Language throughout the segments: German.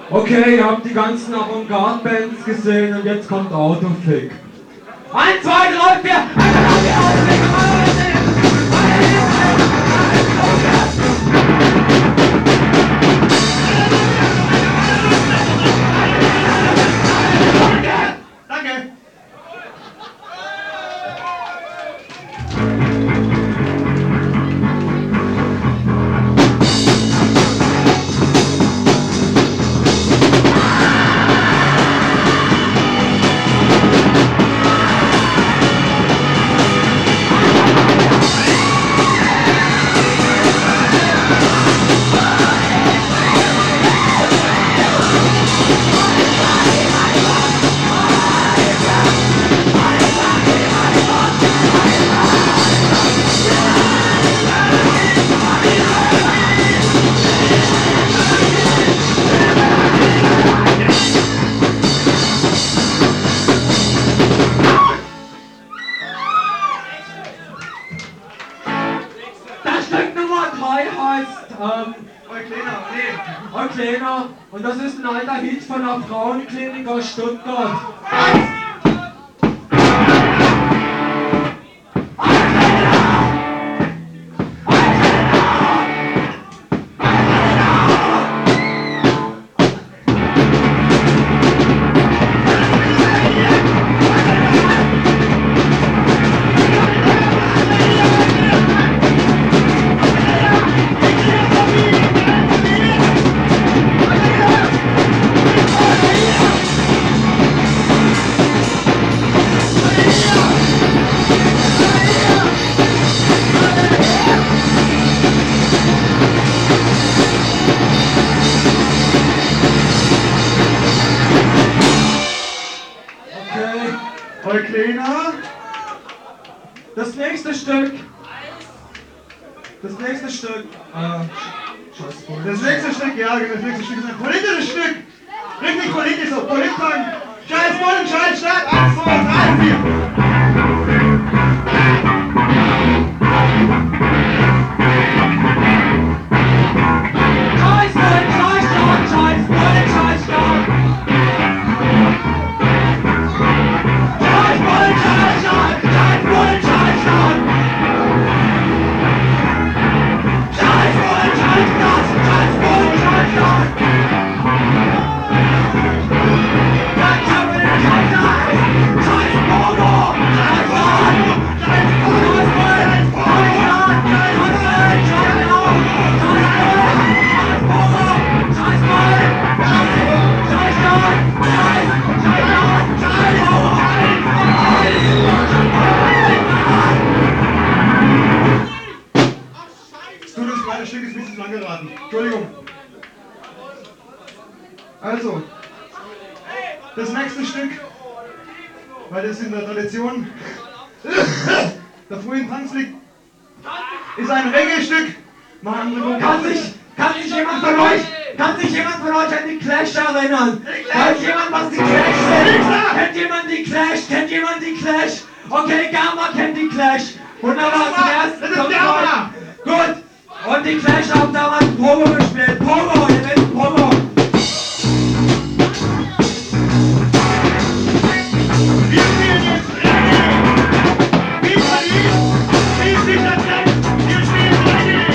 Okay, ihr habt die ganzen Avantgarde-Bands gesehen und jetzt kommt Autofick. 1, 2, 3, 4, Danke! Kleiner, und das ist ein alter Hit von der Frauenklinik aus Stuttgart. Das nächste Stück, ja, das nächste Stück ist ein politisches Stück. Richtig politisch, so Politpunk. Scheiß Bullen, Scheiß Stadt, 1, 2, 3, 4. Scheiß Bullen, Scheiß Stadt, Scheiß Bullen, Scheiß Stadt. Scheiß Bullen, Scheiß Stadt, Scheiß Bullen, Scheiß Stadt. Scheiß Bullen, Scheiß Stadt, Scheiß Bullen, Scheiß Stadt. Das Stück ist ein bisschen lang geraten. Entschuldigung. Also, das nächste Stück, weil das in der Tradition der frühen Punks liegt, ist ein Reggae-Stück. Kann sich jemand von euch an die Clash erinnern? Weiß jemand, was die Clash sind? Kennt jemand die Clash? Kennt jemand die Clash? Okay, Gamma kennt die Clash. Wunderbar, zuerst. Das ist Gamma! Gut. Und die Clash haben damals Promo gespielt. Promo, ihr wisst Promo. Wir spielen jetzt Reggae! Wie Paris, wie Sicherheit, wir spielen Reggae!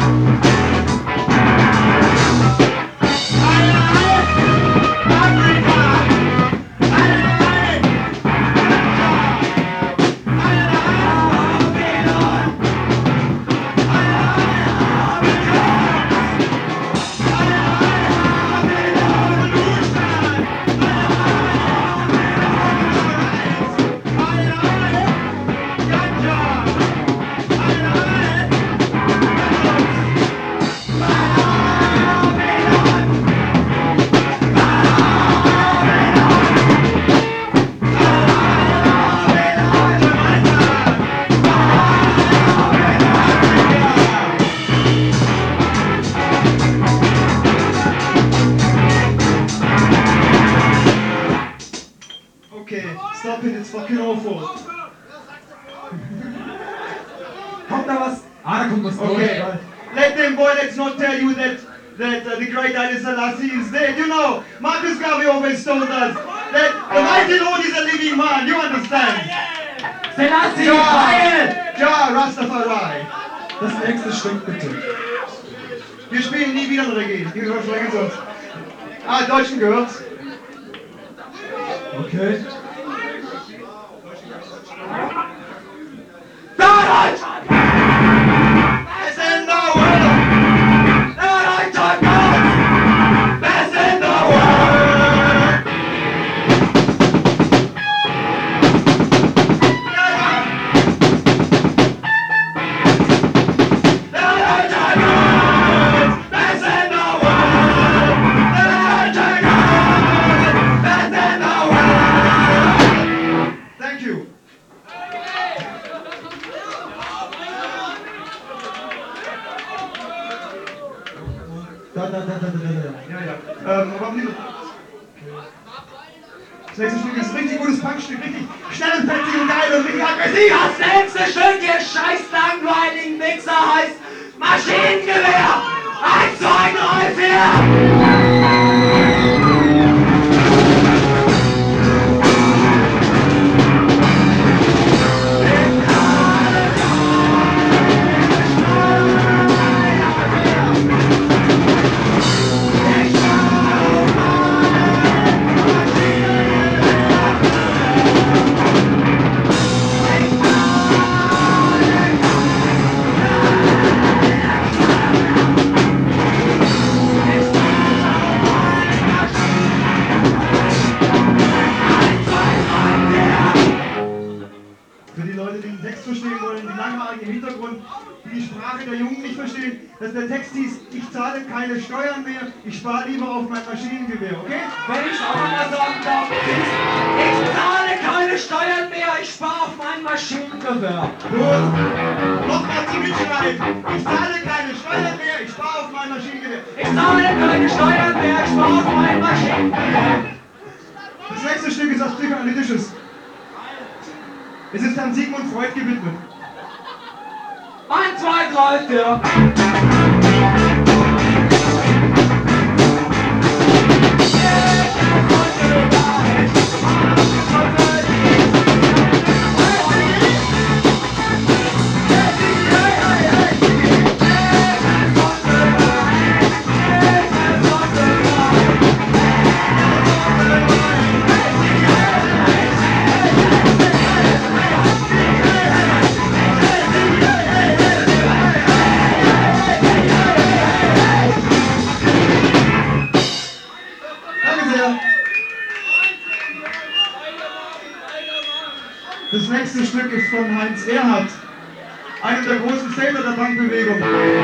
Stop it, it's fucking awful. Kommt da was? Ah, da kommt was. Okay. Let them boy, let's not tell you that that the great Haile Selassie is dead. You know, Marcus Garvey always told us that the mighty Lord is a living man. You understand? Selassie, Ja, Heil! ja, Rastafari. Das nächste Stück bitte. Wir spielen nie wieder eine Reggae. Die versprechen es uns. Ah, Deutschen gehört's. Okay. Deutschland! Best in the world! Deutschland goes! Best in the world! Deutschland goes! Best in the world! Deutschland goes! Best in the world! Thank you. Da. Ja. Aber nicht. Das nächste Stück ist ein richtig gutes Punkstück, richtig schnell und fetzig und geil und richtig aggressiv. Das nächste Stück, ihr scheiß langweiligen Wichser, heißt Maschinengewehr! 1, 2, 3, 4! Für die Leute, die den Text verstehen wollen, die langweiligen im Hintergrund, die die Sprache der Jungen nicht verstehen, dass der Text hieß, ich zahle keine Steuern mehr, ich spare lieber auf mein Maschinengewehr, okay? Wenn ich auch mal sagen darf, ich zahle keine Steuern mehr, ich spare auf mein Maschinengewehr. Gut. Nochmal zum Mitschreiben. Ich zahle keine Steuern mehr, ich spare auf mein Maschinengewehr. Ich zahle keine Steuern mehr, ich spare auf mein Maschinengewehr. Das nächste Stück ist was Psychoanalytisches. Es ist an Sigmund Freud gewidmet. 1, 2, 3, 4. Danke sehr. Das nächste Stück ist von Heinz Erhardt, einem der großen Väter der Punkbewegung.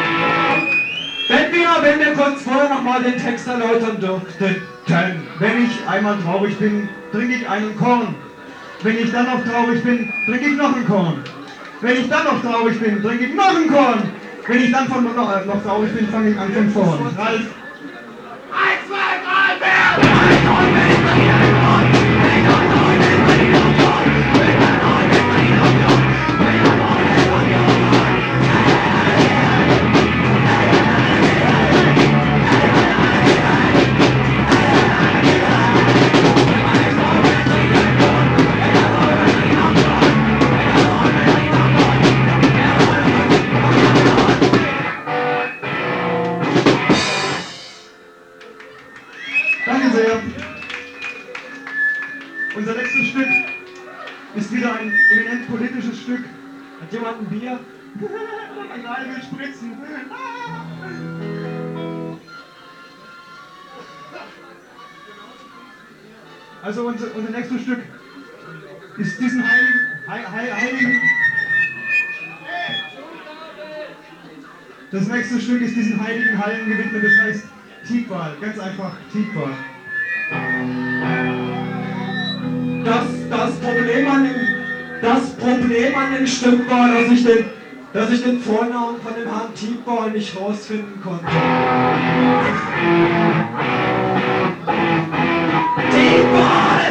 Wenn wir kurz vorher nochmal den Text erläutern dürften. Wenn ich einmal traurig bin, trinke ich einen Korn. Wenn ich dann noch traurig bin, trinke ich noch ein Korn. Wenn ich dann noch traurig bin, trinke ich noch ein Korn. Wenn ich dann noch traurig bin, fange ich an von vorn. Ralf. 1, 2, 3, 4. Danke sehr. Unser letztes Stück ist wieder ein eminent politisches Stück. Hat jemand ein Bier? Nein, will spritzen. Also unser nächstes Stück ist diesen heiligen das nächste Stück ist diesen heiligen Hallen gewidmet, das heißt Tidwal, ganz einfach Tidwal. Das Problem an dem Stück war, dass ich den Vornamen von dem Herrn Tidwal nicht rausfinden konnte. Tidwal!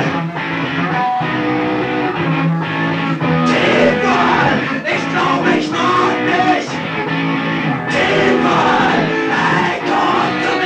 Tidwal! Ich glaube, ich mag nicht! Tidwal! Hey, Gott!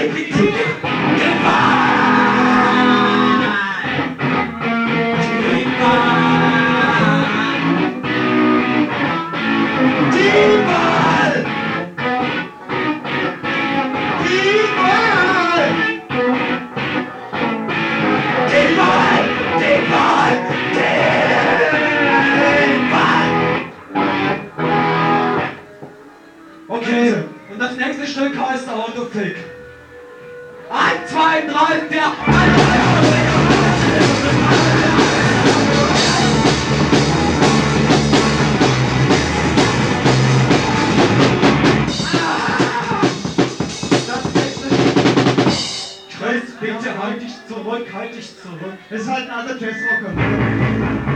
Okay, und das nächste Stück heißt Autofick. 1, 2, 3, 4. Das nächste Stück. Chris, bitte halt dich zurück, halt dich zurück. Das ist halt ein alter Jazzrocker.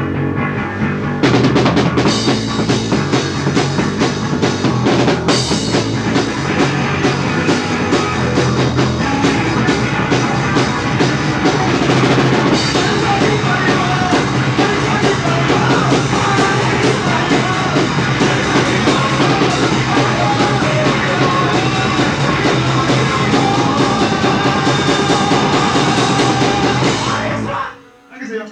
Danke sehr.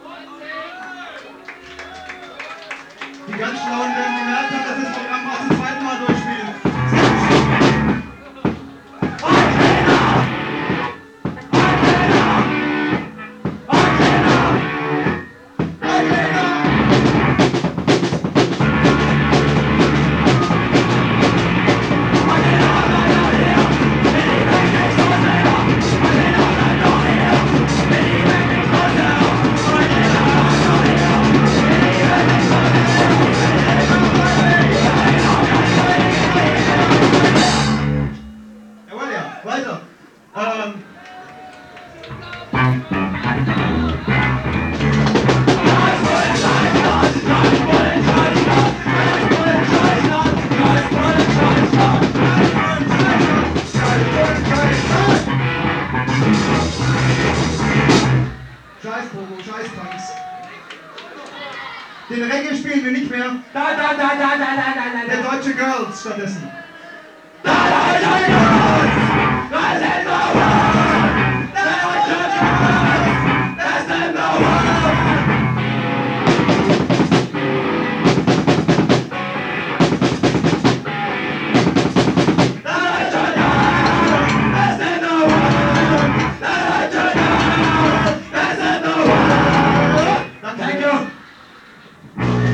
Die ganz Schlauen werden gemerkt haben, dass das Programm auch zum zweiten Mal durchspielen. Jawohl, ja. Weiter. Scheiß Pogo, scheiß Tanks. Den Reggae spielen wir nicht mehr. Der Deutsche Girls stattdessen. Thank you.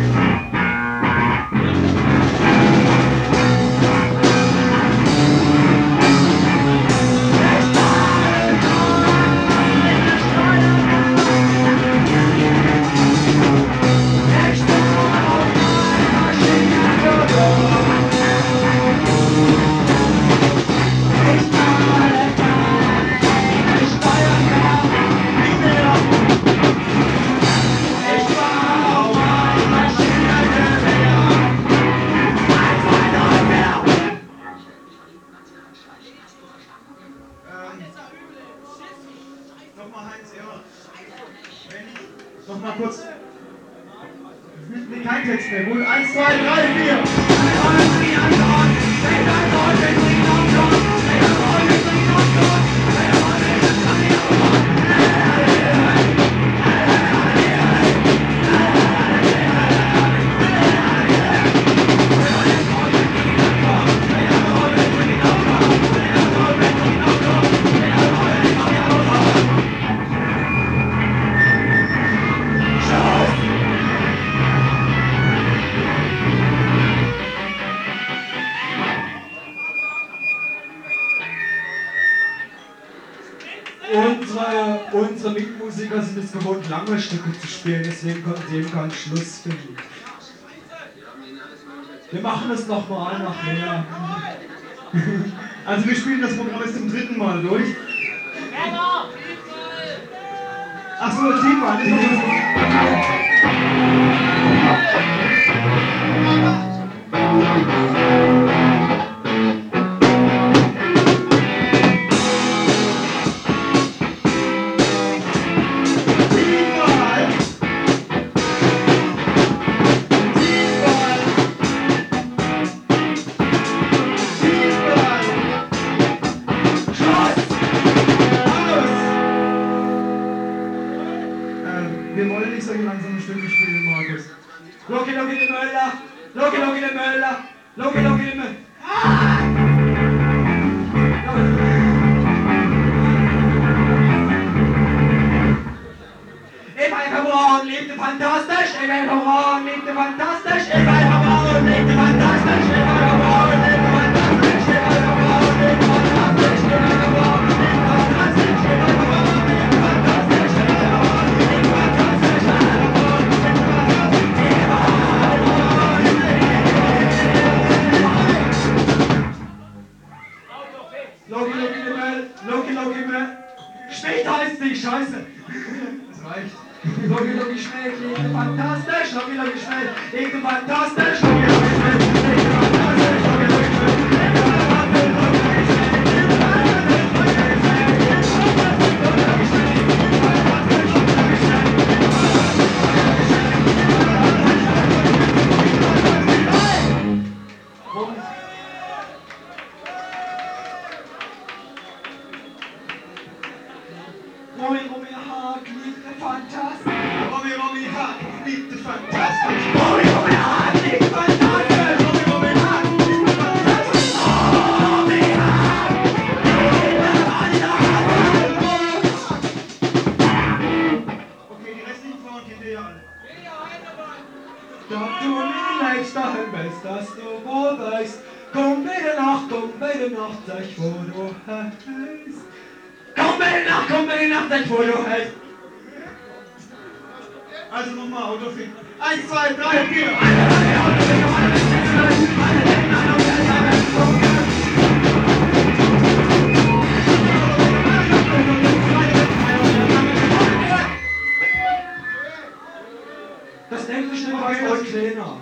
Nochmal Heinz, ja. Nochmal kurz. Nee, kein Text mehr. Gut, 1, 2, 3, 4. Unsere Mitmusiker sind es gewohnt, lange Stücke zu spielen, deswegen konnten sie eben keinen Schluss finden. Wir machen es nochmal nachher. Also wir spielen das Programm jetzt zum 3. Mal durch. Ach so, 7 Mal, nicht Scheiß langsam ein Stück spielen, Markus. Loki Loki de Möller, Loki Loki de Möller, Loki Loki de Möller. Ah! Ich war geboren, lebte fantastisch, ich war geboren, lebte fantastisch, ich war geboren, lebte fantastisch, ich war geboren, lebte fantastisch, ich war geboren, lebte fantastisch, ich war geboren, lebte fantastisch, ich war geboren, lebte fantastisch, ich war geboren, lebte fantastisch, ich war geboren, Loki Loki de Möll, Loki Loki Möll. Spät heißt nicht, scheiße. Das reicht. Loki Loki Schmäh, lebte fantastisch, Loki Loki Schmäh, lebte fantastisch, Loki Loki Schmäh, lebte fantastisch, Loki Loki Schmäh, lebte fantastisch, Loki Loki Schmäh, lebte fantastisch, Loki Loki Schmäh, lebte fantastisch, Loki Loki Schmäh, lebte fantastisch, Loki Loki Schmäh, Romy Romy Haag, liebte fantastisch. Romy Romy Haag, liebte fantastisch. Romy Romy Haag, liebte fantastisch. Romy Romy Haag, liebte fantastisch. Romy Haag, liebte fantastisch. Okay, die restlichen Frauen kennt ihr ja alle. Doch du mir leidst daheim bist, dass du wohl weißt. Komm bitte Nacht, sag ich, wo du heißt. Komm bitte Nacht, sag ich, wo du heißt. Also nochmal, Autofick. 1, 2, 3, 4. Das nächste Stück heißt das Kleiner.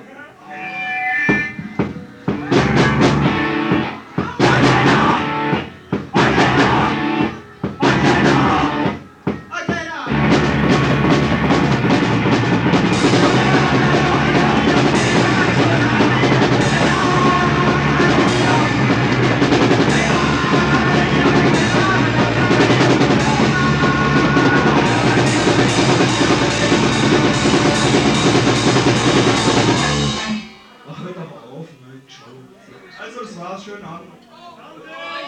Also, das war's. Schönen Abend.